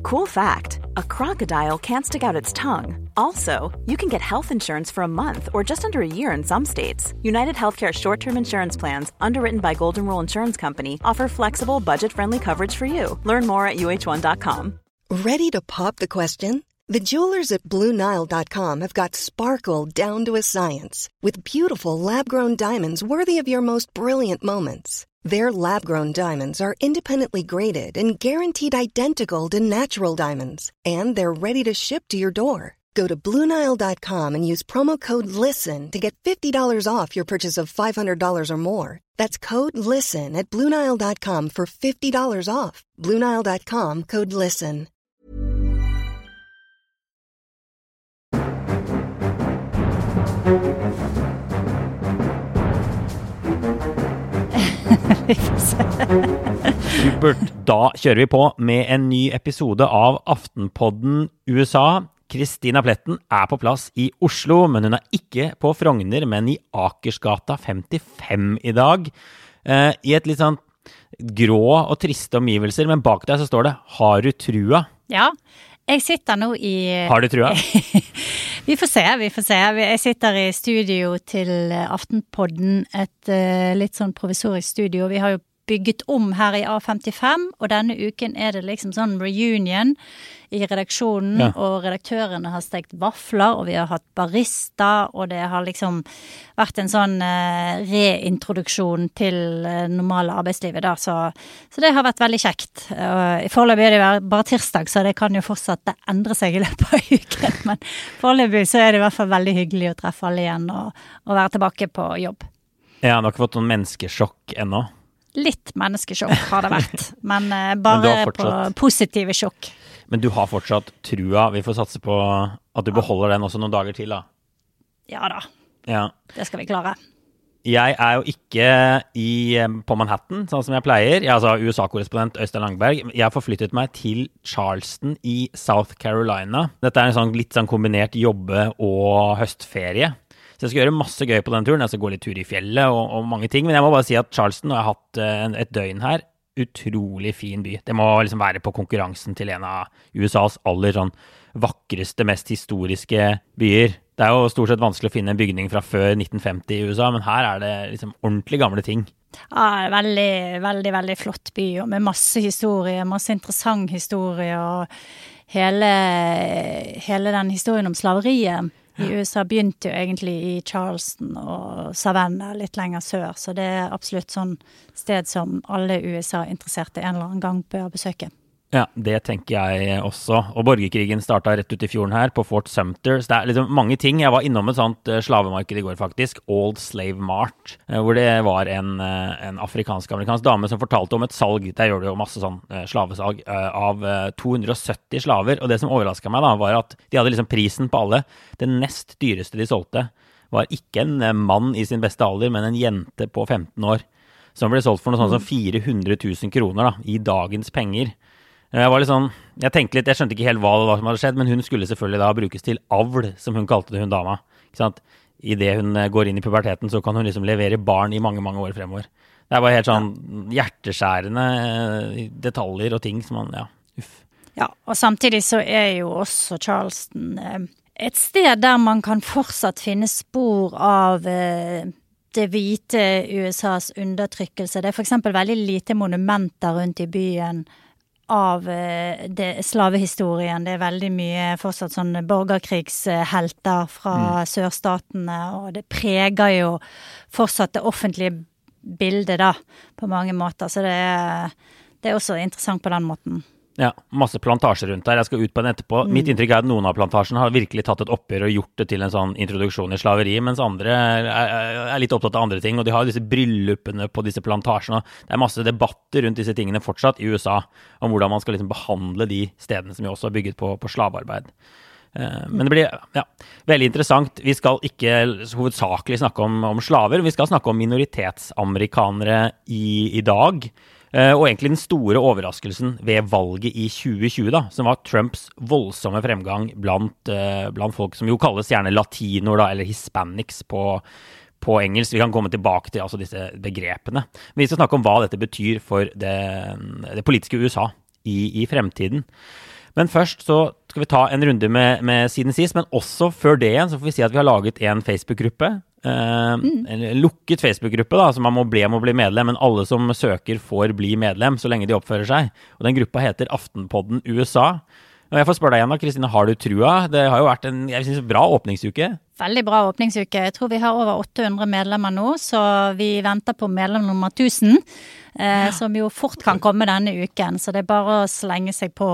Cool fact, a crocodile can't stick out its tongue. Also, you can get health insurance for a month or just under a year in some states. United Healthcare short-term insurance plans, underwritten by Golden Rule Insurance Company, offer flexible, budget-friendly coverage for you. Learn more at uh1.com. Ready to pop the question? The jewelers at BlueNile.com have got sparkle down to a science with beautiful lab-grown diamonds worthy of your most brilliant moments. Their lab-grown diamonds are independently graded and guaranteed identical to natural diamonds, and they're ready to ship to your door. Go to BlueNile.com and use promo code LISTEN to get $50 off your purchase of $500 or more. That's code LISTEN at BlueNile.com for $50 off. BlueNile.com, code LISTEN. Supert, da kjører vi på med en ny episode av Aftenpodden USA. Kristina Pletten på plass i Oslo, men hun ikke på Frogner, men i Akersgata 55 i dag. I et litt sånn grå og triste omgivelser, men bak deg så står det, har du trua? Ja, jeg sitter nå i... Har du trua? Vi får se. Jeg sitter i studio til Aftenpodden, et litt sånn provisorisk studio. Vi har jo bygget om her i A55, og denne uken det liksom sånn reunion i redaksjonen, og redaktørene har stekt vafler, og vi har hatt barista, og det har liksom vært en sånn reintroduksjon til normale arbeidslivet da, så det har vært veldig kjekt. I foreløpig det bare tirsdag, så det kan jo fortsatt endre seg i løpet av uken, men foreløpig så det i hvert fall veldig hyggelig å treffe alle igjen og være tilbake på jobb. Ja, du har ikke fått noen menneskesjokk ennå? Litt menneskesjokk har det vært, men bare på positive sjokk. Men du har fortsatt trua. Vi får satse på at du beholder den også noen dager til, da. Ja da, det skal vi klare. Jeg jo ikke på Manhattan, sånn som jeg pleier. Jeg altså USA-korrespondent Øystein Langberg. Jeg har forflyttet meg til Charleston i South Carolina. Dette en sånn litt sånn kombinert jobbe- og høstferie. Så jeg skal gjøre masse gøy på den turen. Jeg skal gå litt tur i fjellet og mange ting. Men jeg må bare si at Charleston, og jeg har hatt et døgn her, utrolig fin by. Det må liksom være på konkurransen til en av USAs aller sånn vakreste, mest historiske byer. Det jo stort sett vanskelig å finne en bygning fra før 1950 i USA, men her det liksom ordentlig gamle ting. Ja, veldig, veldig, veldig flott by, og med masse historie, masse interessant historie, og hele den historien om slaveriet i USA begynte jo egentlig i Charleston og Savannah litt lenger sør, så det absolutt sånn sted som alle USA-interesserte en eller annen gang bør besøke. Ja, det tenker jeg også. Og borgerkrigen startet rett ut i fjorden her på Fort Sumter. Så det liksom mange ting. Jeg var innom et sånt slavemarked i går faktisk, Old Slave Mart, hvor det var en afrikansk-amerikansk dame som fortalte om et salg, der gjør det jo masse sånn slavesalg, av 270 slaver. Og det som overrasket meg da, var at de hadde liksom prisen på alle. Det nest dyreste de solgte var ikke en mann i sin beste alder, men en jente på 15 år, som ble solgt for noe sånt som 400 000 kroner da, i dagens penger. Jeg tenkte litt, jeg skjønte ikke helt hva det var som hadde skjedd, men hun skulle selvfølgelig da brukes til avl, som hun kalte det, hun dama. Ikke sant? I det hun går inn i puberteten, så kan hun liksom levere barn i mange, mange år fremover. Det var helt sånn hjerteskjærende detaljer og ting som man, uff. Ja, og samtidig så jo også Charleston et sted der man kan fortsatt finne spor av det hvite USAs undertrykkelse. Det for eksempel veldig lite monumenter rundt i byen av slavehistorien. Det veldig mye fortsatt sånn borgerkrigshelter fra sørstatene, og det preger jo fortsatt det offentlige bildet da, på mange måter. Så det også interessant på den måten. Ja, masse plantasjer rundt der. Jeg skal ut på den etterpå. Mitt inntrykk at noen av plantasjene har virkelig tatt et oppgjør og gjort det til en sånn introduksjon i slaveri, mens andre litt opptatt av andre ting, og de har disse bryllupene på disse plantasjene. Det masse debatter rundt disse tingene fortsatt i USA, om hvordan man skal liksom behandle de stedene som jo også har bygget på slavearbeid. Men det blir veldig interessant. Vi skal ikke hovedsakelig snakke om slaver, vi skal snakke om minoritetsamerikanere i dag. Og egentlig den store overraskelsen ved valget i 2020 da, som var Trumps voldsomme fremgang blant folk som jo kalles gjerne latinoer da, eller hispanics på engelsk. Vi kan komme tilbake til altså, disse begrepene. Men vi skal snakke om hva dette betyr for det politiske USA i fremtiden. Men først så skal vi ta en runde med siden sist, men også før det igjen så får vi si at vi har laget en Facebook-gruppe, en lukket Facebook-gruppe da, så man må bli medlem, men alle som søker får bli medlem så lenge de oppfører seg. Og den gruppa heter Aftenpodden USA. Og jeg får spørre deg igjen da, Kristina, har du trua? Det har jo vært jeg synes, bra åpningsuke. Veldig bra åpningsuke. Jeg tror vi har over 800 medlemmer nå, så vi venter på medlem nummer 1000, som jo fort kan komme denne uken. Så det bare å slenge seg på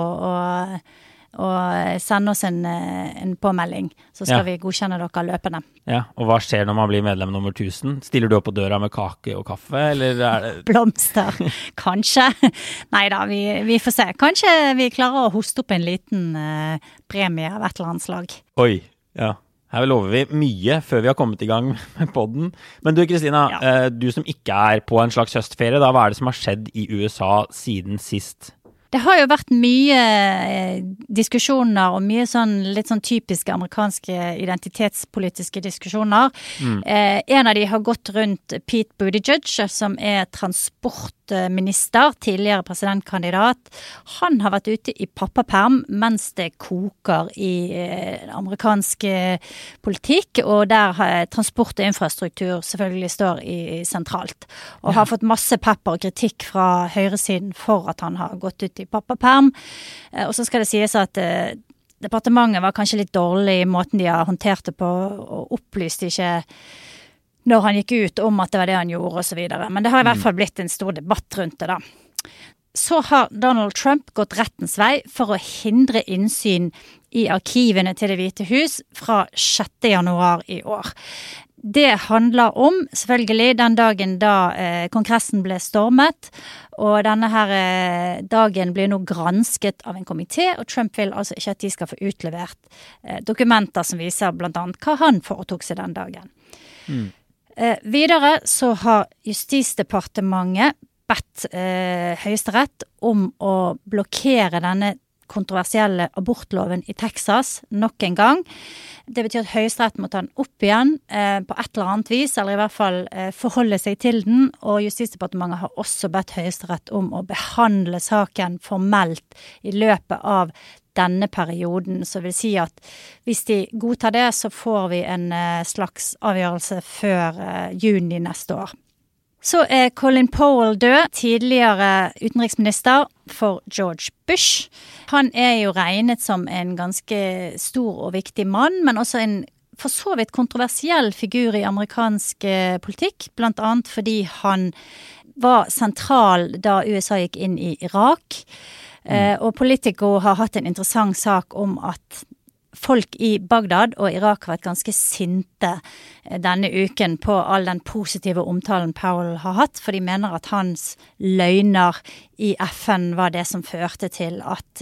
og sende oss en påmelding, så skal vi godkjenne dere løpende. Ja, og hva skjer når man blir medlem nummer 1000? Stiller du opp på døra med kake og kaffe, eller er det... Blomster, kanskje. Neida, vi får se. Kanskje vi klarer å hoste opp en liten premie av et eller annet slag. Oi, ja. Her lover vi mye før vi har kommet i gang med podden. Men du, Kristina, du som ikke er på en slags høstferie, da, hva er det som har skjedd i USA siden sist? Det har jo vært mye diskusjoner og mye litt sånn typiske amerikanske identitetspolitiske diskusjoner. En av de har gått rundt Pete Buttigieg, som er transportminister, tidligere presidentkandidat. Han har vært ute i pappaperm mens det koker i amerikansk politikk, og der transport og infrastruktur selvfølgelig står sentralt. Og har fått masse pepper og kritikk fra høyresiden for at han har gått ut i pappaperm. Og så skal det sies at departementet var kanskje litt dårlig i måten de har håndtert det på, og opplyste ikke når han gikk ut om at det var det han gjorde og så videre. Men det har i hvert fall blitt en stor debatt rundt det da. Så har Donald Trump gått rettens vei for å hindre innsyn i arkivene til Det hvite hus fra 6. januar i år. Det handler om, selvfølgelig, den dagen da kongressen ble stormet, og denne her dagen blir nå gransket av en komité, og Trump vil altså ikke at de skal få utlevert dokumenter som viser blant annet hva han foretok seg den dagen. Videre så har Justisdepartementet bedt Høyesterett om å blokkere denne kontroversielle abortloven i Texas nok en gang. Det betyr at Høyesterett må ta den opp igjen på et eller annet vis, eller i hvert fall forholde seg til den, og Justisdepartementet har også bedt Høyesterett om å behandle saken formelt i løpet av denne perioden, så vil si at hvis de godtar det, så får vi en slags avgjørelse før juni neste år. Så er Colin Powell død, tidligere utenriksminister for George Bush. Han er jo regnet som en ganske stor og viktig mann, men også en for så vidt kontroversiell figur i amerikansk politikk, blant annet fordi han var sentral da USA gikk inn i Irak. Og Politico har hatt en interessant sak om at folk i Bagdad og Irak har vært ganske sinte denne uken på all den positive omtalen Powell har hatt, for de mener at hans løgner i FN var det som førte til at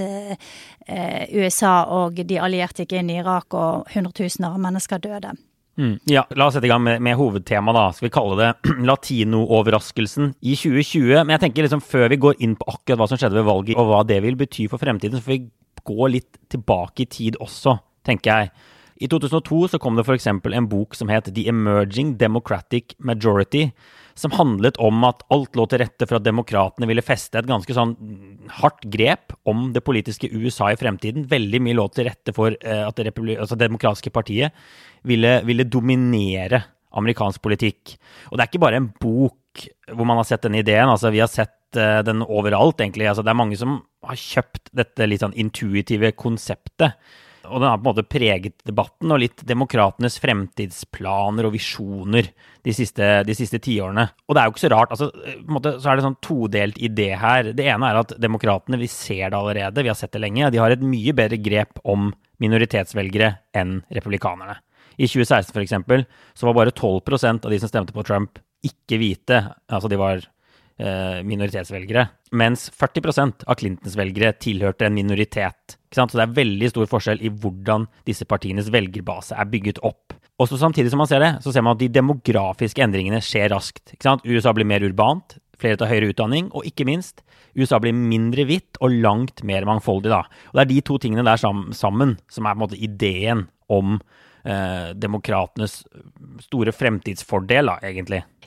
USA og de allierte gikk inn i Irak og hundretusener av mennesker døde. Ja, la oss sette i gang med hovedtema da. Skal vi kalle det latino-overraskelsen i 2020? Men jeg tenker liksom før vi går inn på akkurat hva som skjedde ved valget og hva det vil bety for fremtiden, så får vi gå litt tilbake i tid også, tenker jeg. I 2002 så kom det for eksempel en bok som het The Emerging Democratic Majority, som handlet om at alt lå til rette for at demokratene ville feste et ganske sånn hardt grep om det politiske USA i fremtiden. Veldig mye lå til rette for at det demokratiske partiet ville dominere amerikansk politikk. Og det er ikke bare en bok hvor man har sett denne ideen, altså vi har sett den overalt egentlig, altså det er mange som har kjøpt dette litt sånn intuitive konseptet, og den har på en måte preget debatten og litt demokratenes fremtidsplaner og visjoner de siste 10 årene. Og det er jo ikke så rart, altså på en måte så er det sånn todelt idé her. Det ene er at demokratene, vi ser det allerede, vi har sett det lenge, de har et mye bedre grep om minoritetsvelgere enn republikanerne. I 2016 for eksempel, så var bare 12% av de som stemte på Trump ikke hvite, altså de var minoritetsvelgere, mens 40% av Clintons velgere tilhørte en minoritet. Ikke sant? Så det er veldig stor forskjell i hvordan disse partienes velgerbase er bygget opp. Og så samtidig som man ser det, så ser man at de demografiske endringene skjer raskt. Ikke sant? USA blir mer urbant, flere tar høyere utdanning, og ikke minst, USA blir mindre hvitt og langt mer mangfoldig da. Og det er de to tingene der sammen som er på en måte ideen om demokratenes store fremtidsfordel da, egentlig. Ja,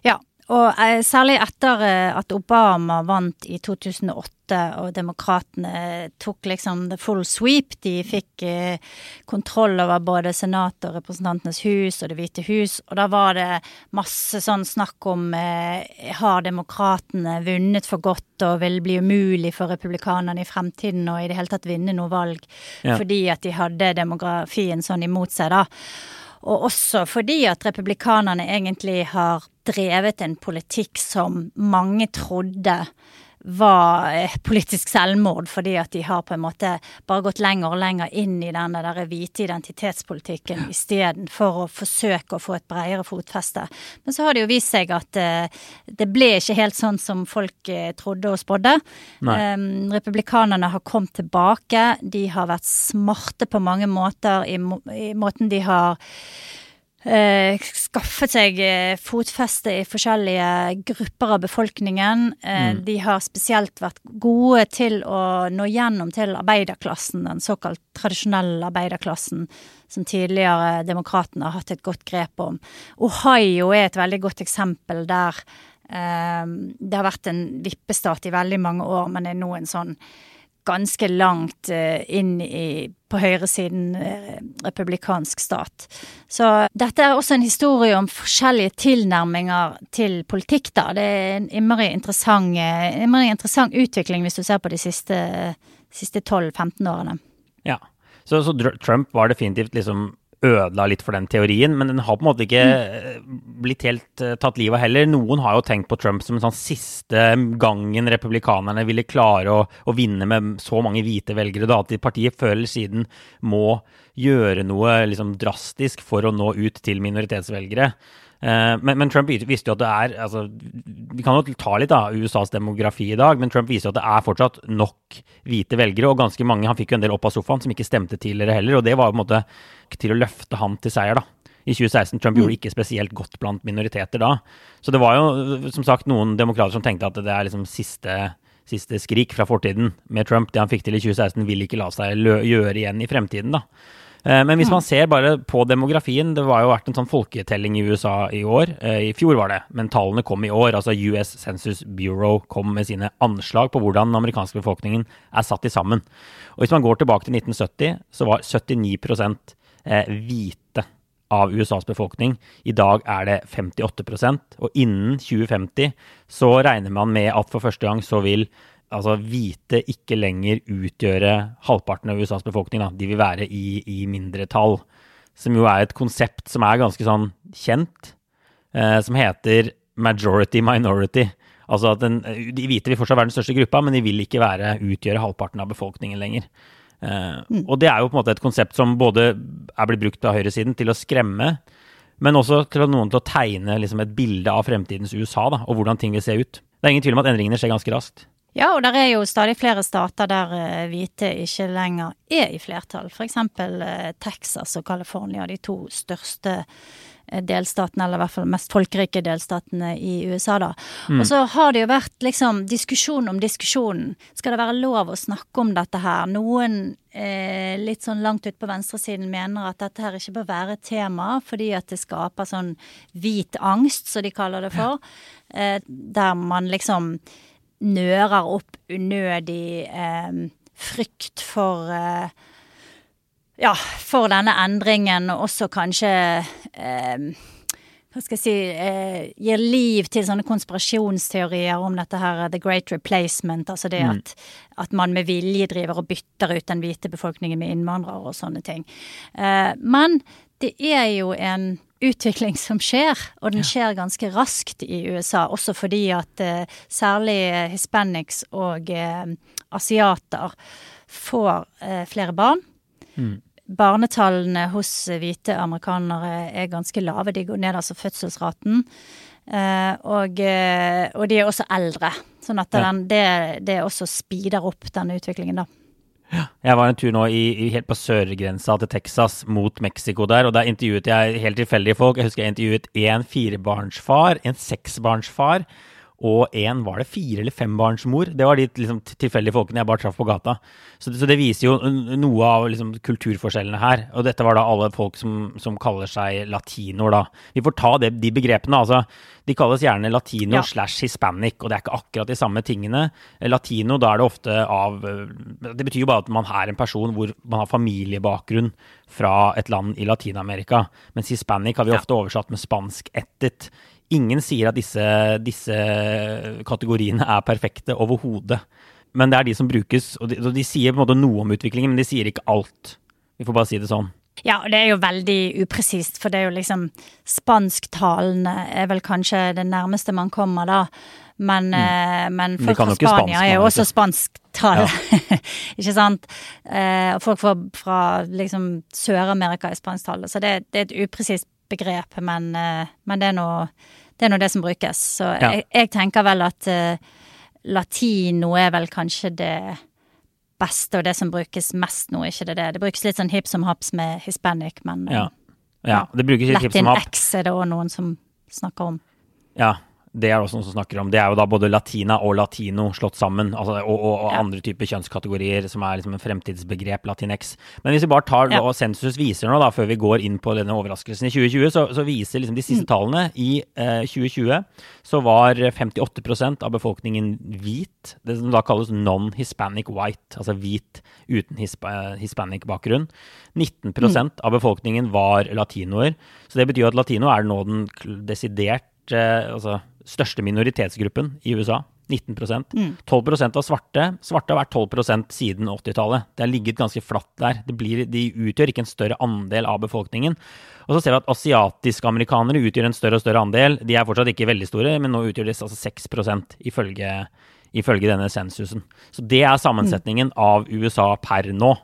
Og særlig etter at Obama vant i 2008, og demokratene tok liksom the full sweep, de fikk kontroll over både Senatet og Representantenes hus og Det hvite hus, og da var det masse sånn snakk om har demokratene vunnet for godt og vil bli umulig for republikanerne i fremtiden og i det hele tatt vinne noe valg, fordi at de hadde demografien sånn imot seg da. Og også fordi at republikanerne egentlig har drevet en politikk som mange trodde var politisk selvmord, fordi at de har på en måte bare gått lenger og lenger inn i den der hvite identitetspolitikken I stedet for å forsøke å få et bredere fotfeste. Men så har det jo vist seg at det ble ikke helt sånn som folk trodde og spådde. Republikanerne har kommet tilbake, de har vært smarte på mange måter I måten de har skaffet seg fotfeste I forskjellige grupper av befolkningen. De har spesielt vært gode til å nå gjennom til arbeiderklassen, den såkalt tradisjonelle arbeiderklassen, som tidligere demokratene har hatt et godt grep om. Ohio et veldig godt eksempel der det har vært en vippestat I veldig mange år, men det nå en sånn ganske langt inn på høyresiden republikansk stat. Så dette også en historie om forskjellige tilnærminger til politikk da. Det en innmari interessant utvikling hvis du ser på de siste 12-15 årene. Ja, så Trump var definitivt liksom ødela litt for den teorien, men den har på en måte ikke blitt helt tatt livet heller. Noen har jo tenkt på Trump som en sånn siste gangen republikanerne ville klare å vinne med så mange hvite velgere, da at partiet før eller siden må gjøre noe liksom drastisk for å nå ut til minoritetsvelgere. Men Trump visste jo at det altså, vi kan jo ta litt av USAs demografi I dag, men Trump viser jo at det fortsatt nok hvite velgere, og ganske mange, han fikk jo en del opp av sofaen som ikke stemte tidligere heller, og det var på en måte til å løfte han til seier da. I 2016, Trump gjorde ikke spesielt godt blant minoriteter da. Så det var jo, som sagt, noen demokrater som tenkte at det liksom siste skrik fra fortiden med Trump, det han fikk til I 2016, vil ikke la seg gjøre igjen I fremtiden da. Men hvis man ser bare på demografien, det var jo vært en sånn folketelling I USA I år, I fjor var det, men tallene kom I år, altså US Census Bureau kom med sine anslag på hvordan den amerikanske befolkningen satt I sammen. Og hvis man går tilbake til 1970, så var 79% hvite av USAs befolkning. I dag det 58%, og innen 2050 så regner man med at for første gang så vil altså hvite ikke lenger utgjøre halvparten av USAs befolkning da. De vil være I mindre tall, som jo et konsept som ganske sånn kjent, som heter majority minority. Altså at de hvite vil fortsatt være den største gruppa, men de vil ikke utgjøre halvparten av befolkningen lenger. Og det jo på en måte et konsept som både blitt brukt av høyresiden til å skremme, men også til noen til å tegne liksom et bilde av fremtidens USA da, og hvordan ting vil se ut. Det ingen tvil om at endringene skjer ganske raskt. Ja, og der jo stadig flere stater der hvite ikke lenger I flertall. For eksempel Texas og California, de to største delstatene, eller I hvert fall mest folkerike delstatene I USA da. Og så har det jo vært liksom diskusjon om diskusjonen. Skal det være lov å snakke om dette her? Noen litt sånn langt ut på venstresiden mener at dette her ikke bør være et tema, fordi at det skaper sånn hvit angst, som de kaller det for, der man liksom nører opp unødig frykt for for denne endringen, og også kanskje hva skal jeg si, gir liv til sånne konspirasjonsteorier om dette her, the great replacement, altså det at man med vilje driver og bytter ut den hvite befolkningen med innvandrere og sånne ting. Men det jo en utvikling som skjer, og den skjer ganske raskt I USA, også fordi at særlig hispanics og asiater får flere barn. Barnetallene hos hvite amerikanere ganske lave, de går ned altså fødselsraten, og de også eldre, sånn at det også speeder opp denne utviklingen da. Jeg var en tur nå helt på sørgrensa til Texas mot Mexico der, og der intervjuet jeg helt tilfeldige folk. Jeg husker jeg intervjuet en 4-barnsfar, en 6-barnsfar og var det 4 eller 5 barnsmor. Det var de liksom, tilfeldige folkene jeg bare traff på gata. Så det viser jo noe av liksom, kulturforskjellene her. Og dette var da alle folk som kaller seg latinoer da. Vi får ta de begrepene, altså. De kalles gjerne latino / hispanic, og det ikke akkurat de samme tingene. Latino, da det ofte det betyr jo bare at man en person hvor man har familiebakgrunn fra et land i Latinamerika. Mens hispanic har vi ofte oversatt med spansk ettet. Ingen sier at disse kategoriene perfekte overhodet. Men det de som brukes, og de sier på en måte noe om utviklingen, men de sier ikke alt. Vi får bare si det sånn. Ja, og det jo veldig upresist, for det jo liksom spansktalende vel kanskje det nærmeste man kommer da. Men folk fra Spania jo også spansktalende, ikke sant? Og folk fra liksom Sør-Amerika spansktalende, så det et upresist begrep, men det noe det som brukes. Så jeg tenker vel at latino vel kanskje det beste, og det som brukes mest nå, ikke det. Det brukes litt sånn hipp som haps med hispanic, men det brukes litt hipp som haps. Latinx det også noen som snakker om. Ja, det det også noen som snakker om. Det jo da både latina og latino slått sammen, altså, og andre typer kjønnskategorier som liksom en fremtidsbegrep, latinex. Men hvis vi bare tar, og sensus viser nå da, før vi går inn på denne overraskelsen i 2020, så viser liksom de siste tallene. I 2020 så var 58% av befolkningen hvit, det som da kalles non-hispanic white, altså hvit uten hispanic bakgrunn. 19% av befolkningen var latinoer, så det betyr at latino nå den desidert største minoritetsgruppen i USA, 19%. 12% av svarte har vært 12% siden 80-tallet. Det har ligget ganske flatt der. De utgjør ikke en større andel av befolkningen. Og så ser vi at asiatiske amerikanere utgjør en større og større andel. De fortsatt ikke veldig store, men nå utgjør de 6% ifølge denne sensusen. Så det sammensetningen av USA per nå.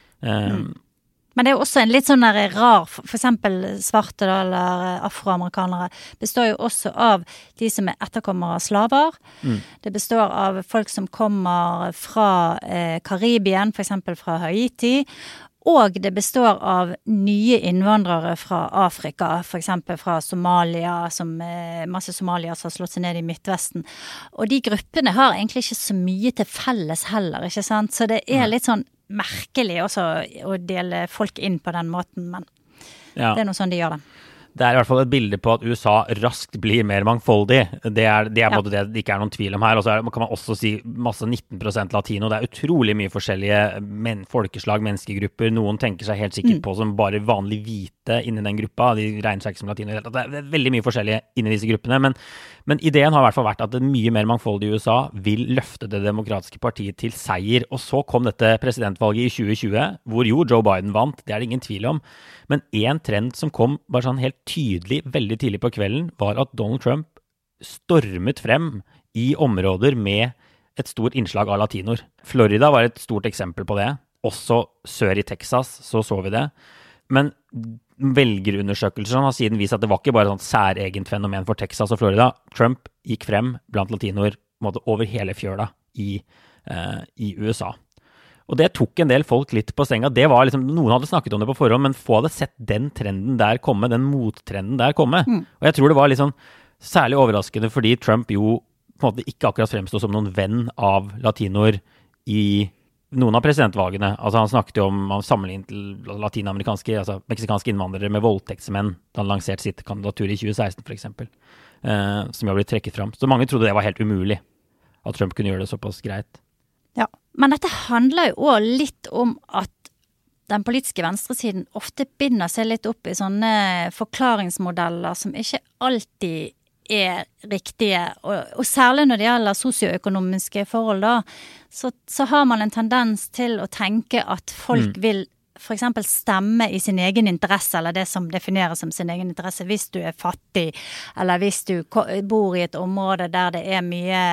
Men det jo også en litt sånn rar, for eksempel svarte da, eller afroamerikanere, består jo også av de som etterkommere av slaver. Det består av folk som kommer fra Karibien, for eksempel fra Haiti, og det består av nye innvandrere fra Afrika, for eksempel fra Somalia, masse somalier som har slått seg ned i Midtvesten. Og de gruppene har egentlig ikke så mye til felles heller, ikke sant? Så det litt sånn merkelig også å dele folk inn på den måten, men det noe sånn de gjør det. Det I hvert fall et bilde på at USA raskt blir mer mangfoldig. Det både det ikke noen tvil om her. Og så kan man også si masse 19% latino. Det utrolig mye forskjellige folkeslag, menneskegrupper. Noen tenker seg helt sikkert på som bare vanlig hvite inni den gruppa. De regner seg ikke som latino. Det veldig mye forskjellige inni disse gruppene. Men ideen har I hvert fall vært at det mye mer mangfoldige USA vil løfte det demokratiske partiet til seier. Og så kom dette presidentvalget I 2020, hvor jo Joe Biden vant. Det det ingen tvil om. Men en trend som kom bare sånn helt tydelig, veldig tidlig på kvelden, var at Donald Trump stormet frem I områder med et stort innslag av latinoer. Florida var et stort eksempel på det. Også sør I Texas så vi det. Men velgerundersøkelser har siden vist at det var ikke bare et særegent fenomen for Texas og Florida. Trump gikk frem blant latinoer over hele fjøla I USA. Og det tok en del folk litt på senga. Det var liksom, noen hadde snakket om det på forhånd, men få hadde sett den trenden der komme, den mottrenden der komme. Og jeg tror det var litt sånn særlig overraskende, fordi Trump jo på en måte ikke akkurat fremstod som noen venn av latinoer I noen av presidentvalgene. Altså han snakket jo om, han sammenlignet latinamerikanske, altså meksikanske innvandrere med voldtektsmenn da han lanserte sitt kandidatur I 2016 for eksempel, som jo ble trekket frem. Så mange trodde det var helt umulig at Trump kunne gjøre det såpass greit. Ja, men dette handler jo også litt om at den politiske venstresiden ofte binder seg litt opp I sånne forklaringsmodeller som ikke alltid riktige, og særlig når det gjelder sosioøkonomiske forhold da, så har man en tendens til å tenke at folk vil for eksempel stemme I sin egen interesse, eller det som defineres som sin egen interesse, hvis du fattig, eller hvis du bor I et område der det mye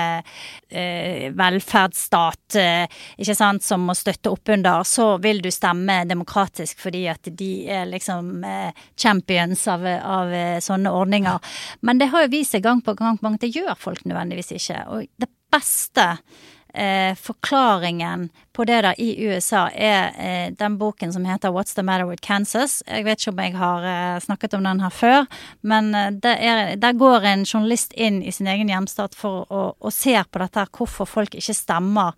velferdsstat, ikke sant, som må støtte opp under, så vil du stemme demokratisk, fordi at de liksom champions av sånne ordninger. Men det har jo vist seg gang på gang, det gjør folk nødvendigvis ikke, og det beste forklaringen på det der i USA den boken som heter What's the Matter with Kansas. Jeg vet ikke om jeg har snakket om den her før, men der går en journalist inn i sin egen hjemstat for å se på dette, hvorfor folk ikke stemmer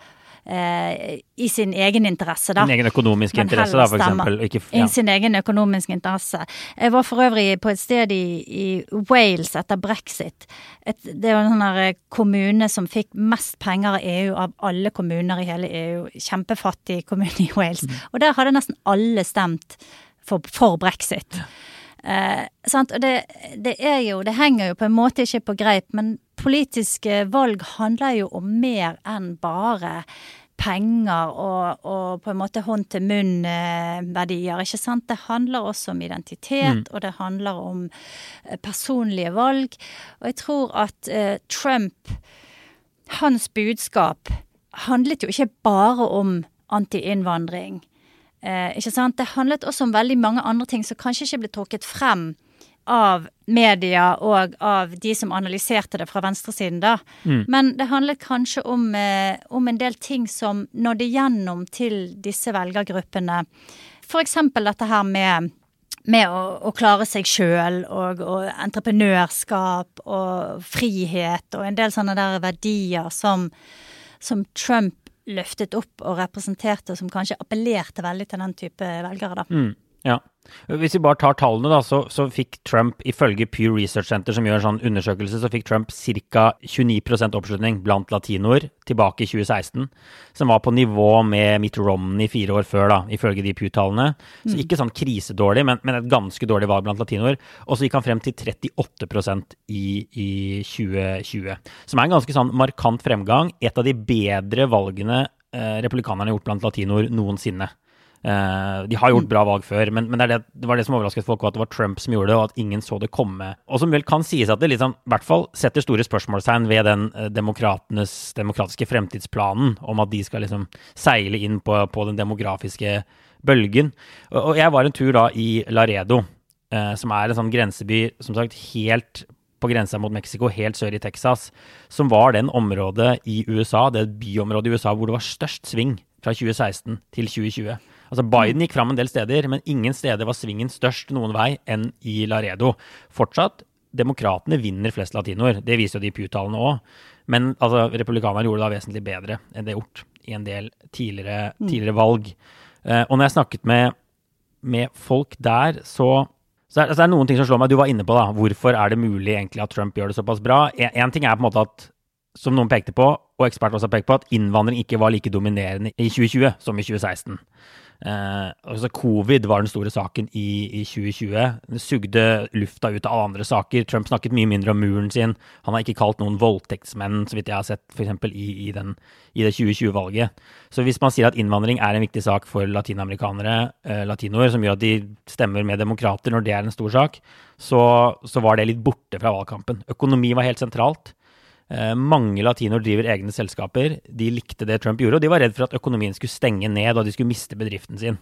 i sin egen interesse da. Sin egen økonomiske interesse da, for eksempel. Ikke, I sin egen økonomiske interesse. Jeg var for øvrig på et sted i Wales etter Brexit. Det var en sånn her kommune som fikk mest penger av EU av alle kommuner i hele EU. Kjempefattig kommune i Wales. Og der hadde nesten alle stemt for Brexit. Sant? Og det henger jo på en måte ikke på greip, men politiske valg handler jo om mer enn bare penger og på en måte hånd-til-munn-verdier, ikke sant? Det handler også om identitet, og det handler om personlige valg. Og jeg tror at Trump, hans budskap, handlet jo ikke bare om anti-innvandring. Ikke sant? Det handlet også om veldig mange andre ting som kanskje ikke ble trukket frem av media og av de som analyserte det fra venstresiden da. Men det handlet kanskje om en del ting som nådde gjennom til disse velgergruppene. For eksempel dette her med å klare seg selv og entreprenørskap og frihet og en del sånne der verdier som Trump løftet opp og representerte, som kanskje appellerte veldig til den type velgere da. Ja. Hvis vi bare tar tallene da, så fikk Trump, ifølge Pew Research Center som gjør en sånn undersøkelse, så fikk Trump ca. 29% oppslutning blant latinoer tilbake i 2016, som var på nivå med Mitt Romney 4 år før da, ifølge de Pew-tallene. Så ikke sånn krisedårlig, men et ganske dårlig valg blant latinoer. Og så gikk han frem til 38% i 2020, som en ganske sånn markant fremgang. Et av de bedre valgene republikanerne har gjort blant latinoer noensinne. De har gjort bra valg før, men det var det som overrasket folk, at det var Trump som gjorde det, og at ingen så det komme. Og som vel kan sies at det liksom, i hvert fall setter store spørsmålstegn ved den demokratiske fremtidsplanen, om at de skal liksom seile inn på den demografiske bølgen. Og jeg var en tur da i Laredo, som en sånn grenseby, som sagt, helt på grensa mot Mexico, helt sør i Texas, som var den området i USA, det byområdet i USA hvor det var størst sving fra 2016 til 2020. Altså Biden gikk frem en del steder, men ingen steder var svingen størst noen vei enn i Laredo. Fortsatt, demokratene vinner flest latinoer. Det viser jo de Pew-tallene også. Men altså, republikanerne gjorde det da vesentlig bedre enn det gjort i en del tidligere valg. Og når jeg snakket med folk der, så er det noen ting som slår meg. Du var inne på da, hvorfor er det mulig egentlig at Trump gjør det såpass bra? En ting på en måte at, som noen pekte på, og eksperter også har pekt på, at innvandring ikke var like dominerende i 2020 som i 2016. Altså covid var den store saken i 2020. Det sugde lufta ut av alle andre saker. Trump snakket mye mindre om muren sin. Han har ikke kalt noen voldtektsmenn, så vidt jeg har sett for eksempel i det 2020-valget. Så hvis man sier at innvandring er en viktig sak for latinoer, som gjør at de stemmer med demokrater når det er en stor sak, så var det litt borte fra valgkampen. Økonomi var helt sentralt. Mange latinoer driver egne selskaper. De likte det Trump gjorde, og de var redd for at økonomien skulle stenge ned, og de skulle miste bedriften sin.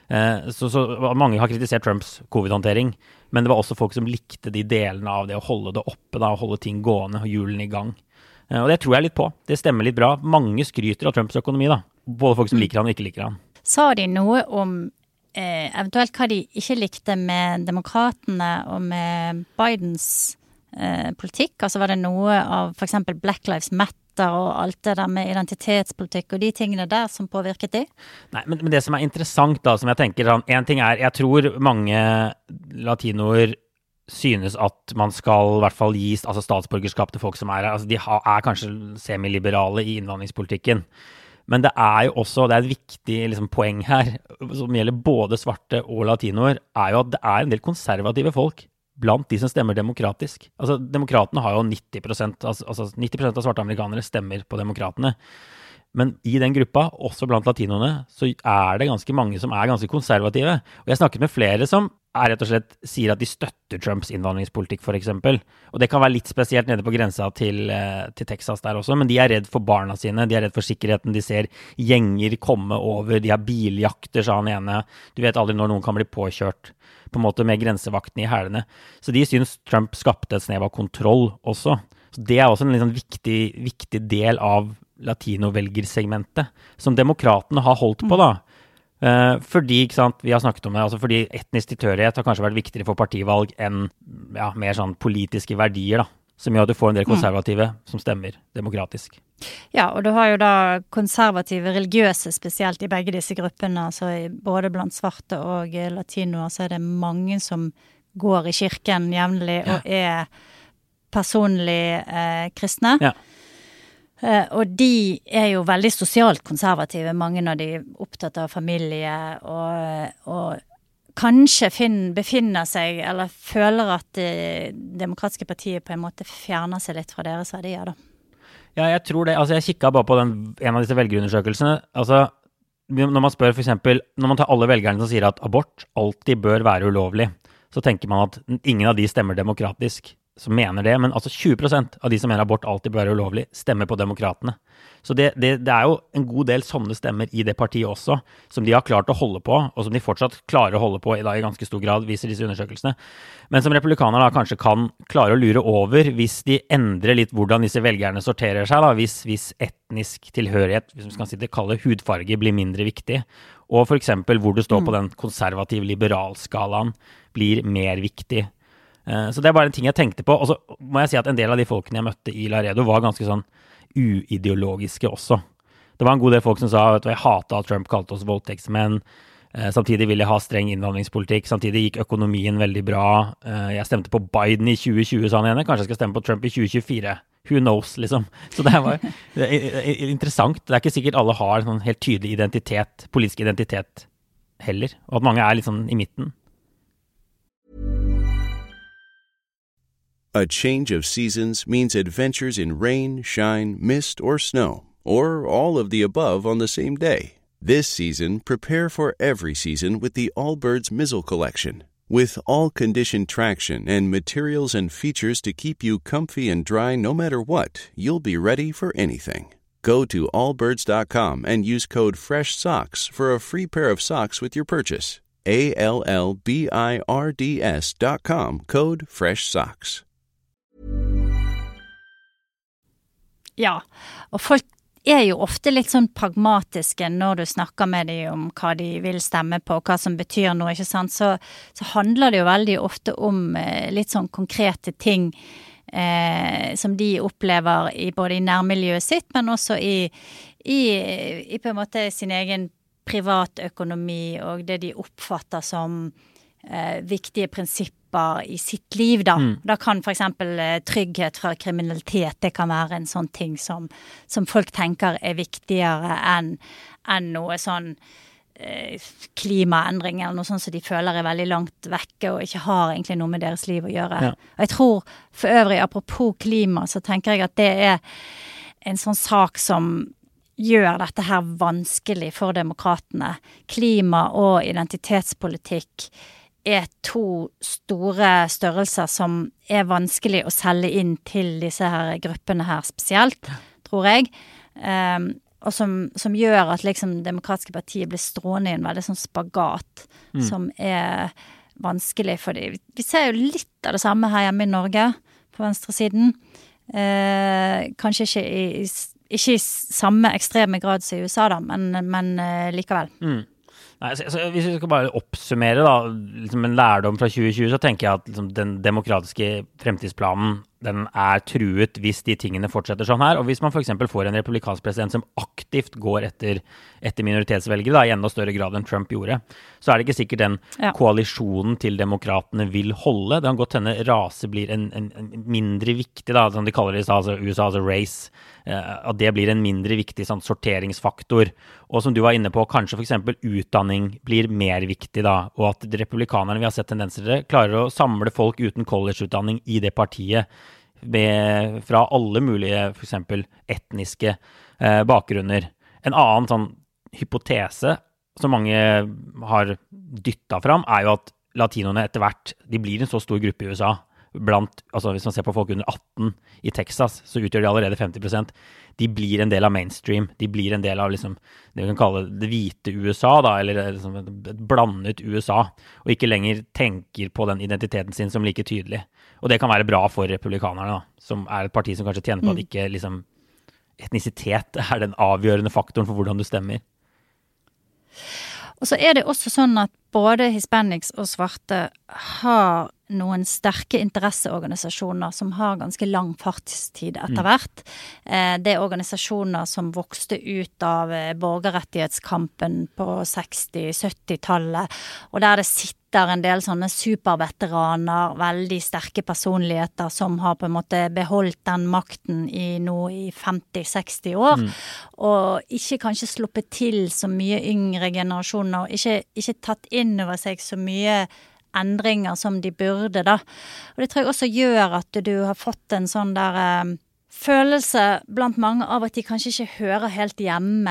Så mange har kritisert Trumps covid-håndtering, men det var også folk som likte de delene av det å holde det oppe, da, å holde ting gående og hjulene i gang. Og det tror jeg litt på. Det stemmer litt bra. Mange skryter av Trumps økonomi, da. Både folk som liker han og ikke liker han. Sa de noe om eventuelt hva de ikke likte med demokratene og med Bidens politikk? Altså var det noe av for eksempel Black Lives Matter og alt det der med identitetspolitikk og de tingene der som påvirket de? Nei, men det som er interessant da, som jeg tenker, en ting jeg tror mange latinoer synes at man skal i hvert fall gi statsborgerskap til folk som her. Altså de er kanskje semiliberale i innvandringspolitikken. Men det er jo også, det er et viktig liksom, poeng her, som gjelder både svarte og latinoer, er jo at det er en del konservative folk blant de som stemmer demokratisk. Altså, demokratene har jo 90%, altså 90% av svarte amerikanere stemmer på demokratene. Men i den gruppa, også blant latinoene, så er det ganske mange som er ganske konservative. Og jeg snakket med flere som rett og slett sier at de støtter Trumps innvandringspolitikk, for eksempel. Og det kan være litt spesielt nede på grensa til Texas der også, men de er redd for barna sine, de er redd for sikkerheten, de ser gjenger komme over, de har biljakter, sa han ene. Du vet aldri når noen kan bli påkjørt, på en måte med grensevakten i hælene. Så de synes Trump skapte et snev av kontroll også. Så det er også en liksom viktig del av latinovelgersegmentet, som demokratene har holdt på da. Fordi, ikke sant, vi har snakket om det, altså fordi etnisk tilhørighet har kanskje vært viktigere for partivalg enn mer sånn politiske verdier da, som gjør at du får en del konservative som stemmer demokratisk. Ja, og du har jo da konservative religiøse spesielt i begge disse gruppene, altså både blant svarte og latinoer, så det mange som går i kirken jevnlig og personlig kristne. Ja. Og de jo veldig sosialt konservative, mange av de opptatt av familie, og kanskje befinner seg, eller føler at det demokratiske partiet på en måte fjerner seg litt fra deres verdier da. Ja, jeg tror det. Altså, jeg kikket bare på en av disse velgerundersøkelsene. Altså, når man spør for eksempel, når man tar alle velgerne som sier at abort alltid bør være ulovlig, så tenker man at ingen av de stemmer demokratisk, som mener det, men altså 20% av de som mener abort alltid bør være ulovlig, stemmer på demokratene. Så det jo en god del sånne stemmer i det partiet også, som de har klart å holde på, og som de fortsatt klarer å holde på i ganske stor grad, viser disse undersøkelsene. Men som republikanere da kanskje kan klare å lure over, hvis de endrer litt hvordan disse velgerne sorterer seg, da, hvis etnisk tilhørighet, hvis man skal kalle hudfarge, blir mindre viktig, og for eksempel hvor du står på den konservativ-liberalskalaen blir mer viktig. Så det bare en ting jeg tenkte på, og så må jeg si at en del av de folkene jeg møtte i Laredo var ganske sånn uideologiske også. Det var en god del folk som sa at jeg hatet at Trump kalte oss voldtektsmenn, samtidig ville jeg ha streng innvandringspolitikk, samtidig gikk økonomien veldig bra, jeg stemte på Biden i 2020, sa han igjen, kanskje jeg skal stemme på Trump i 2024, who knows, liksom. Så det var interessant, det ikke sikkert alle har en helt tydelig identitet, politisk identitet heller, og at mange litt sånn i midten. A change of seasons means adventures in rain, shine, mist, or snow, or all of the above on the same day. This season, prepare for every season with the Allbirds Mizzle Collection. With all-condition traction and materials and features to keep you comfy and dry no matter what, you'll be ready for anything. Go to allbirds.com and use code FRESHSOCKS for a free pair of socks with your purchase. ALLBIRDS.com, code FRESHSOCKS. Ja, og folk jo ofte litt sånn pragmatiske når du snakker med dem om hva de vil stemme på, og hva som betyr noe, ikke sant? Så handler det jo veldig ofte om litt sånn konkrete ting som de opplever både i nærmiljøet sitt, men også i på en måte sin egen privatøkonomi, og det de oppfatter som viktige prinsipper i sitt liv da. Da kan for eksempel trygghet fra kriminalitet, det kan være en sånn ting som folk tenker viktigere enn noe sånn klimaendring eller noe sånt som de føler veldig langt vekke og ikke har egentlig noe med deres liv å gjøre. Ja. Og jeg tror for øvrig, apropos klima, så tenker jeg at det en sånn sak som gjør dette her vanskelig for demokratene. Klima og identitetspolitikk to store størrelser som vanskelig å selge inn til disse her gruppene her spesielt, tror jeg. Og som gjør at liksom demokratiske partier blir strående i en veldig sånn spagat som vanskelig for dem. Vi ser jo litt av det samme her hjemme i Norge, på venstresiden. Kanskje ikke i samme ekstreme grad som i USA da, men likevel. Nei, så hvis vi skal bare oppsummere da, liksom en lærdom fra 2020, så tenker jeg at liksom, den demokratiske fremtidsplanen, den truet hvis de tingene fortsetter sånn her, og hvis man for eksempel får en republikansk president som aktivt går etter minoritetsvelgere da, i enda større grad enn Trump gjorde, så det ikke sikkert den koalisjonen til demokratene vil holde. Det kan godt hende rase blir en mindre viktig, da, som de kaller det i USA, altså race, at det blir en mindre viktig sånn, sorteringsfaktor, og som du var inne på, kanskje for eksempel utdanning blir mer viktig da, og at republikanerne vi har sett tendenser til, klarer å samle folk uten collegeutdanning i det partiet, fra alle mulige for eksempel etniske bakgrunner. En annen sånn hypotese som mange har dyttet fram jo at latinoene etter hvert, de blir en så stor gruppe i USA, altså hvis man ser på folk under 18 i Texas, så utgjør de allerede 50%. De blir en del av mainstream, de blir en del av liksom, det vi kan kalle det hvite USA da, eller liksom et blandet USA, og ikke lenger tenker på den identiteten sin som like tydelig. Og det kan være bra for republikanerne da, som et parti som kanskje tjener på at ikke liksom etnisitet den avgjørende faktoren for hvordan du stemmer. Og så det også sånn at både hispanics og svarte har noen sterke interesseorganisasjoner som har ganske lang fartstid etter hvert. Det organisasjoner som vokste ut av borgerrettighetskampen på 60-70-tallet, og der det sitter en del sånne superveteraner, veldig sterke personligheter som har på en måte beholdt den makten i 50-60 år, og ikke kanskje sluppet til så mye yngre generasjoner, ikke tatt inn over seg så mye endringer som de burde da. Og det tror jeg også gjør at du har fått en sånn der følelse blant mange av at de kanskje ikke hører helt hjemme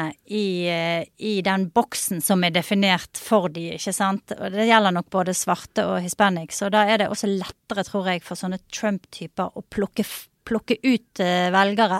i den boksen som definert for de, ikke sant? Og det gjelder nok både svarte og hispanics, og da det også lettere, tror jeg, for sånne Trump-typer å plukke ut velgere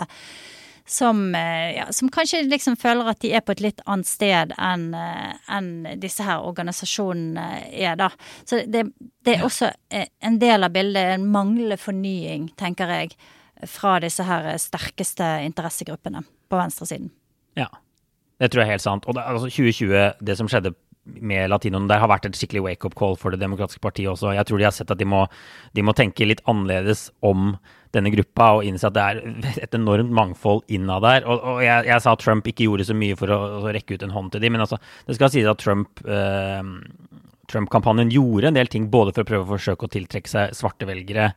som kanskje liksom føler at de på et litt annet sted enn disse her organisasjonene da. Så det også en del av bildet, en manglende fornying, tenker jeg, fra disse her sterkeste interessegruppene på venstresiden. Ja, det tror jeg helt sant. Og altså 2020, det som skjedde med latinoen, der har vært et skikkelig wake-up call for det demokratiske partiet også. Jeg tror de har sett at de må tenke litt annerledes om denne gruppa, og innse at det et enormt mangfold innad der. Og jeg sa at Trump ikke gjorde så mye for å rekke ut en hånd til dem, men altså, det skal sies at Trump-kampanjen gjorde en del ting, både for å forsøke å tiltrekke seg svarte velgere,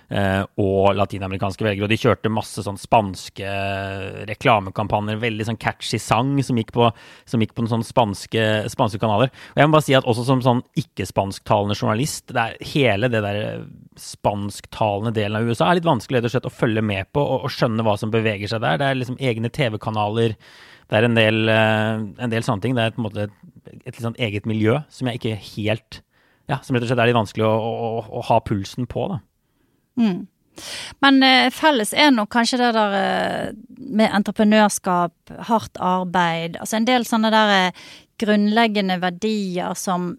og latinamerikanske velgere, og de kjørte masse sånn spanske reklamekampanjer, veldig sånn catchy sang som gikk på noen sånn spanske kanaler. Og jeg må bare si at også som sånn ikke-spansktalende journalist, hele det der spansktalende delen av USA litt vanskelig rett og slett å følge med på og skjønne hva som beveger seg der. Det liksom egne TV-kanaler, det en del sånne ting, det på en måte et litt sånn eget miljø som jeg ikke helt, som rett og slett litt vanskelig å ha pulsen på da. Men felles nok kanskje det der med entreprenørskap, hardt arbeid, altså en del sånne der grunnleggende verdier som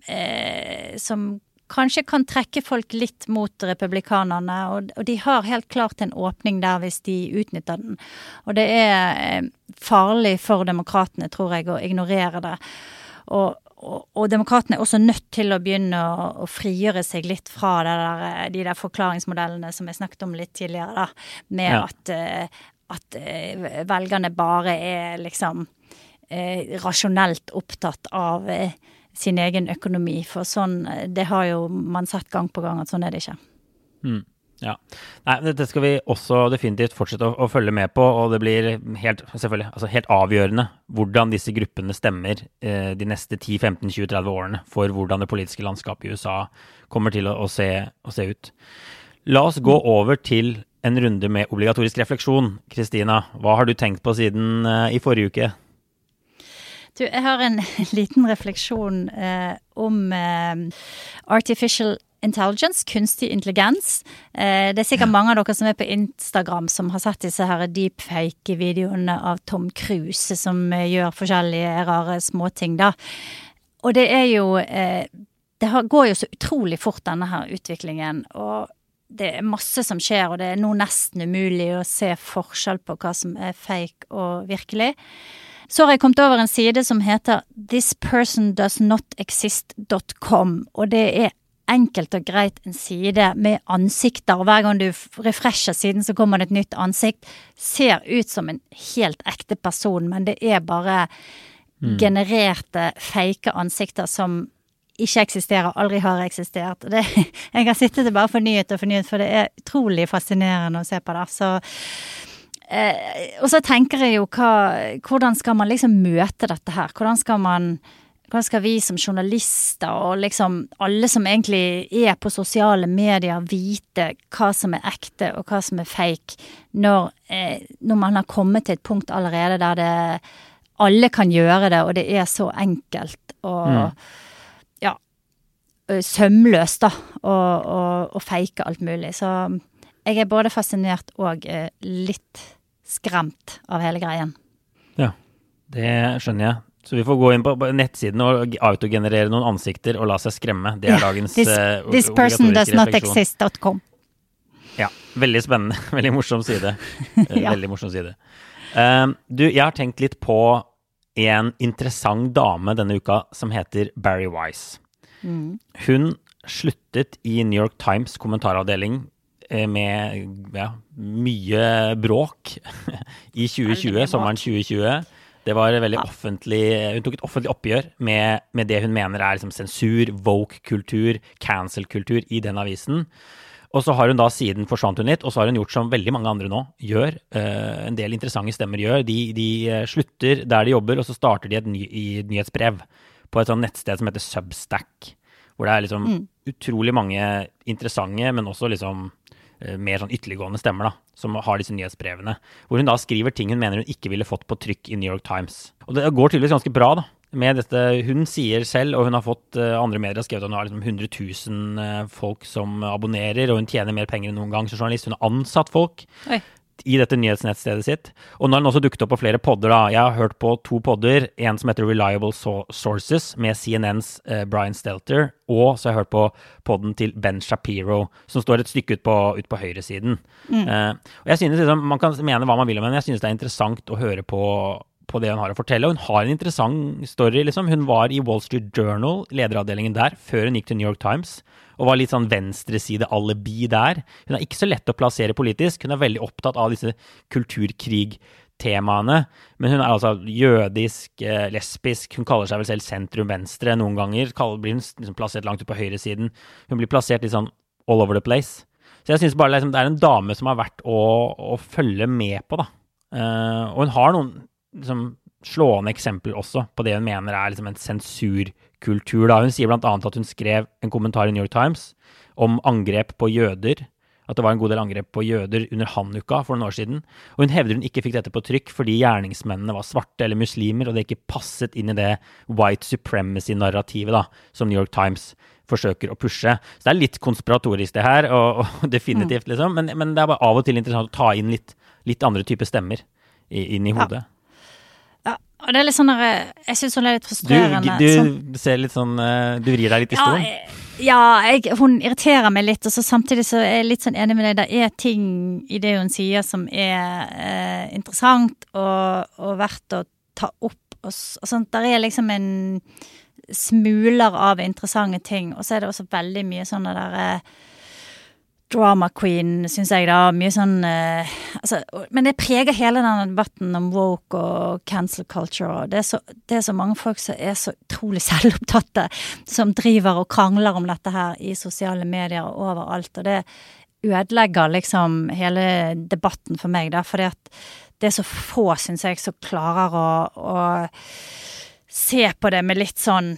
kanskje kan trekke folk litt mot republikanerne, og de har helt klart en åpning der hvis de utnytter den. Og det farlig for demokratene, tror jeg, å ignorere det. Og demokratene også nødt til å begynne å frigjøre seg litt fra de der forklaringsmodellene som jeg snakket om litt tidligere da, med at velgerne bare liksom rasjonelt opptatt av sin egen økonomi, for sånn, det har jo man sett gang på gang at sånn det ikke. Ja. Nei, dette skal vi også definitivt fortsette å følge med på, og det blir helt avgjørende hvordan disse gruppene stemmer de neste 10, 15, 20, 30 årene for hvordan det politiske landskapet i USA kommer til å se ut. La oss gå over til en runde med obligatorisk refleksjon. Kristina, hva har du tenkt på siden i forrige uke? Du, jeg har en liten refleksjon om artificial intelligence, kunstig intelligens. Det sikkert mange av dere som på Instagram som har sett disse her deepfake-videoene av Tom Cruise som gjør forskjellige rare småting da. Og det jo, går jo så utrolig fort denne her utviklingen, og det masse som skjer, og det nå nesten umulig å se forskjell på hva som fake og virkelig. Så har jeg kommet over en side som heter thispersondoesnotexist.com, og det enkelt og greit en side med ansikter, og hver gang du refresher siden så kommer det et nytt ansikt. Ser ut som en helt ekte person, men det bare genererte fake ansikter som ikke eksisterer, aldri har eksistert. Jeg har sittet det bare fornyet, for det utrolig fascinerende å se på det. Og så tenker jeg jo, hvordan skal man liksom møte dette her? Hvordan skal vi som journalister og liksom alle som egentlig på sosiale medier vite hva som ekte og hva som fake når man har kommet til et punkt allerede der alle kan gjøre det, og det så enkelt og sømløst da, og fake alt mulig. Så jeg både fascinert og litt skremt av hele greien. Ja, det skjønner jeg. Så vi får gå inn på nettsiden og autogenerere noen ansikter og la seg skremme. Det dagens thispersondoesnotexist.com. Ja, veldig spennende. Veldig morsom side. Veldig morsom side. Jeg har tenkt litt på en interessant dame denne uka som heter Barry Weiss. Hun sluttet i New York Times kommentaravdeling med mye bråk i 2020, sommeren 2020. Det var veldig offentlig, hun tok et offentlig oppgjør med det hun mener liksom sensur, woke-kultur, cancel-kultur i den avisen. Og så har hun da siden forsvant hun litt, og så har hun gjort som veldig mange andre nå gjør, en del interessante stemmer gjør. De slutter der de jobber, og så starter de et nyhetsbrev på et sånt nettsted som heter Substack, hvor det liksom utrolig mange interessante, men også liksom mer sånn ytterliggående stemmer da, som har disse nyhetsbrevene, hvor hun da skriver ting hun mener hun ikke ville fått på trykk i New York Times. Og det går tydeligvis ganske bra da, med dette. Hun sier selv, og hun har fått andre medier har skrevet at hun har liksom 100 000 folk som abonnerer, og hun tjener mer penger enn noen gang som journalist. Hun har ansatt folk i dette nyhetsnettstedet sitt. Og nå har den også dukket opp på flere podder da. Jeg har hørt på 2 podder, en som heter Reliable Sources med CNNs Brian Stelter, og så har jeg hørt på podden til Ben Shapiro, som står et stykke ut på høyresiden. Og jeg synes liksom, man kan mene hva man vil om henne, men jeg synes det er interessant å høre på det hun har å fortelle, og hun har en interessant story liksom. Hun var i Wall Street Journal, lederavdelingen der, før hun gikk til New York Times, og var litt sånn venstreside alibi der. Hun er ikke så lett å plassere politisk, hun er veldig opptatt av disse kulturkrig-temaene, men hun er altså jødisk, lesbisk, hun kaller seg vel selv sentrum-venstre noen ganger, blir hun liksom plassert langt ut på høyresiden, hun blir plassert litt sånn all over the place. Så jeg synes bare liksom, det er en dame som har vært å følge med på da, og hun har noen liksom slående eksempel også på det hun mener er liksom en sensurkultur. Da. Hun sier blant annet at hun skrev en kommentar i New York Times om angrep på jøder, at det var en god del angrep på jøder under Hanukka for noen år siden, og hun hevder hun ikke fikk dette på trykk fordi gjerningsmennene var svarte eller muslimer, og det ikke passet inn i det white supremacy-narrativet da, som New York Times forsøker å pushe. Så det er litt konspiratorisk det her, og definitivt liksom, men det er bare av og til interessant å ta inn litt andre typer stemmer inn i hodet. Og det er litt sånn jeg synes hun er litt frustrerende. Du ser litt sånn, du vrir deg litt i stolen. Hun irriterer meg litt, og så samtidig så er jeg litt sånn enig med deg. Det er ting i det hun sier som er interessant og verdt å ta opp. Og sånt. Der er liksom en smuler av interessante ting, og så er det også veldig mye sånne der drama queen, synes jeg da, mye sånn men det preger hele denne debatten om woke og cancel culture, og det er så mange folk som er så utrolig selvopptatte, som driver og krangler om dette her i sosiale medier og overalt, og det ødelegger liksom hele debatten for meg da, fordi at det er så få, synes jeg, som klarer å se på det med litt sånn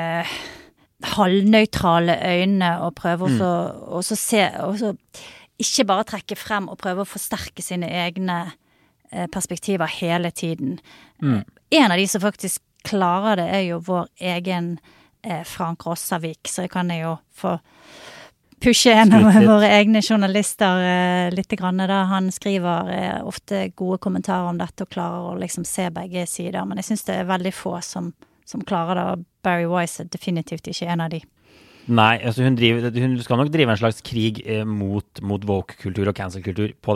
halvnøytrale øyne og prøve å se, og så ikke bare trekke frem og prøve å forsterke sine egne perspektiver hele tiden. En av de som faktisk klarer det er jo vår egen Frank Rossavik, så kan jeg jo få pushe en av våre egne journalister litt grann da. Han skriver ofte gode kommentarer om dette og klarer å liksom se begge sider, men jeg synes det er veldig få som klarer det, og Barry Weiss er definitivt ikke en av de. Nei, altså hun skal nok drive en slags krig mot woke-kultur og cancel-kultur på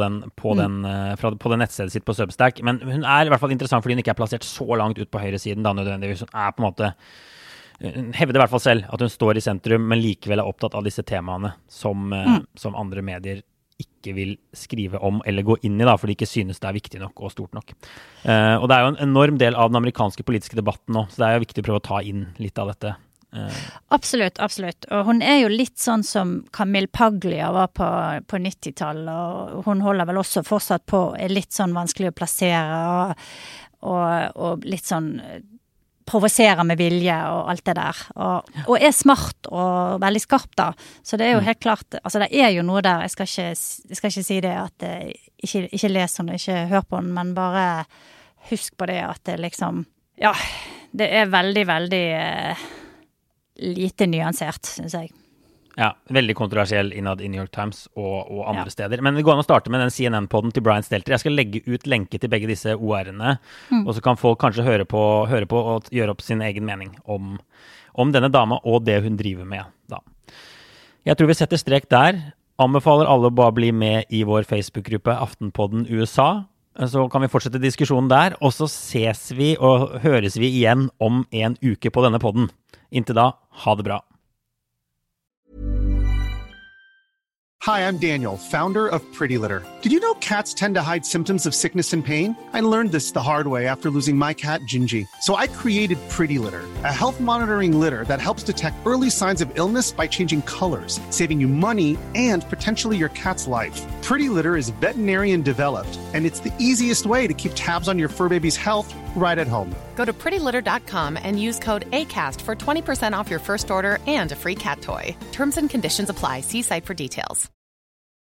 det nettstedet sitt på Substack, men hun er i hvert fall interessant fordi hun ikke er plassert så langt ut på høyresiden da nødvendigvis. Hun er på en måte, hun hevder i hvert fall selv at hun står i sentrum, men likevel er opptatt av disse temaene som andre medier ikke vil skrive om eller gå inn i da, for de ikke synes det er viktig nok og stort nok. Og det er jo en enorm del av den amerikanske politiske debatten nå, så det er jo viktig å prøve å ta inn litt av dette. Absolutt. Og hun er jo litt sånn som Camille Paglia var på 90-tallet, og hun holder vel også fortsatt på, er litt sånn vanskelig å plassere, og litt sånn provoserer med vilje og alt det der, og er smart og veldig skarp da, så det er jo helt klart, altså det er jo noe der, jeg skal ikke si det at ikke les den, ikke hør på den, men bare husk på det at det liksom, ja, det er veldig, veldig lite nyansert, synes jeg. Ja, veldig kontroversiell innad i New York Times og andre steder. Men det går an å starte med den CNN-podden til Brian Stelter. Jeg skal legge ut lenke til begge disse OR-ene, og så kan folk kanskje høre på og gjøre opp sin egen mening om denne dama og det hun driver med. Da. Jeg tror vi setter strek der. Anbefaler alle å bare bli med i vår Facebook-gruppe Aftenpodden USA. Så kan vi fortsette diskusjonen der, og så ses vi og høres vi igjen om en uke på denne podden. Inntil da, ha det bra. Hi, I'm Daniel, founder of Pretty Litter. Did you know cats tend to hide symptoms of sickness and pain? I learned this the hard way after losing my cat, Gingy. So I created Pretty Litter, a health monitoring litter that helps detect early signs of illness by changing colors, saving you money and potentially your cat's life. Pretty Litter is veterinarian developed, and it's the easiest way to keep tabs on your fur baby's health right at home. Go to prettylitter.com and use code ACAST for 20% off your first order and a free cat toy. Terms and conditions apply. See site for details.